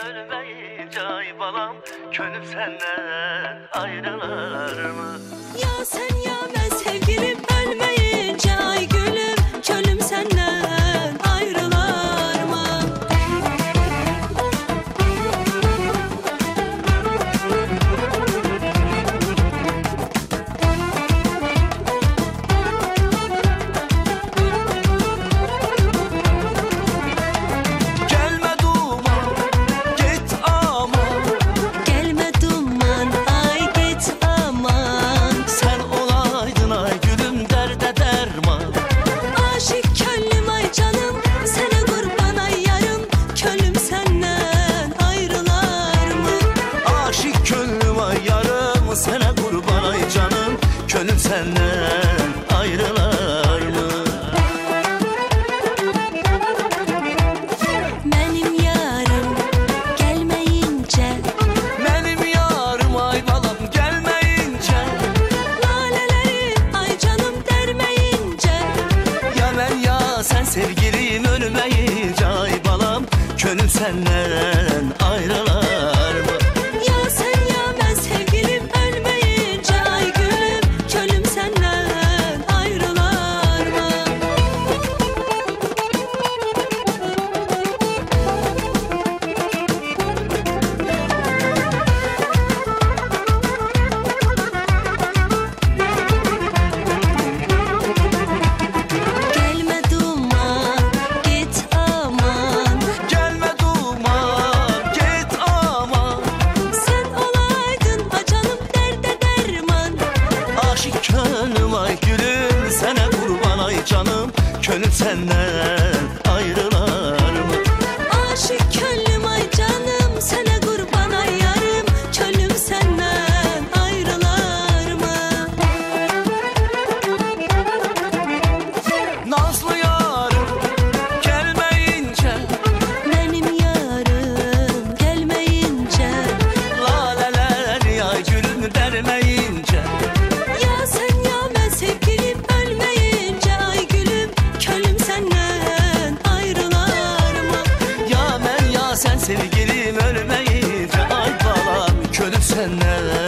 ölmeyince ay balam, könül senden ayrılır mı? Ya sen ya ben sevgilim, ölmeyince ay gülüm, könlüm senden ayrılar mı? Gelme duman, git aman, Gelme duman, ay git aman. sen olaydın ay gülüm derde derman. Aşık könlüm ay canım, sana kurban ay yarım, könlüm senden ayrılar mı? Aşık könlüm ay yarım, sana kurban ay canım, könlüm senden ayrılar mı? Benim yarım gelmeyince, Benim yarım ay balam gelmeyince, laleleri ay canım dermeyince. ya ben ya sen sevgilim ölmeyince ay balam, könlüm senden ayrılar mı? Ya sen ya ben sevgilim, ölmeyince ay gülüm, könlüm senden ayrılar mı? Gelme duman, git aman. Gelme duman, git aman, Sen olaydın ha canım derde derman. aşık könlüm ay gülüm, sana kurban ay canım, könlüm senden ayrılar mı? Aşık könlüm ay canım, sana kurban ay yarım, könlüm senden ayrılar mı? Nazlı yarım gelmeyince, Benim yarım gelmeyince. laleler ay gülüm dermeyince, Ya sen ya ben sevgilim, ölmeyince ay gülüm, könlüm senden ayrılar mı? ya ben ya sen sevgilim ölmeyince ay balam, könlüm senden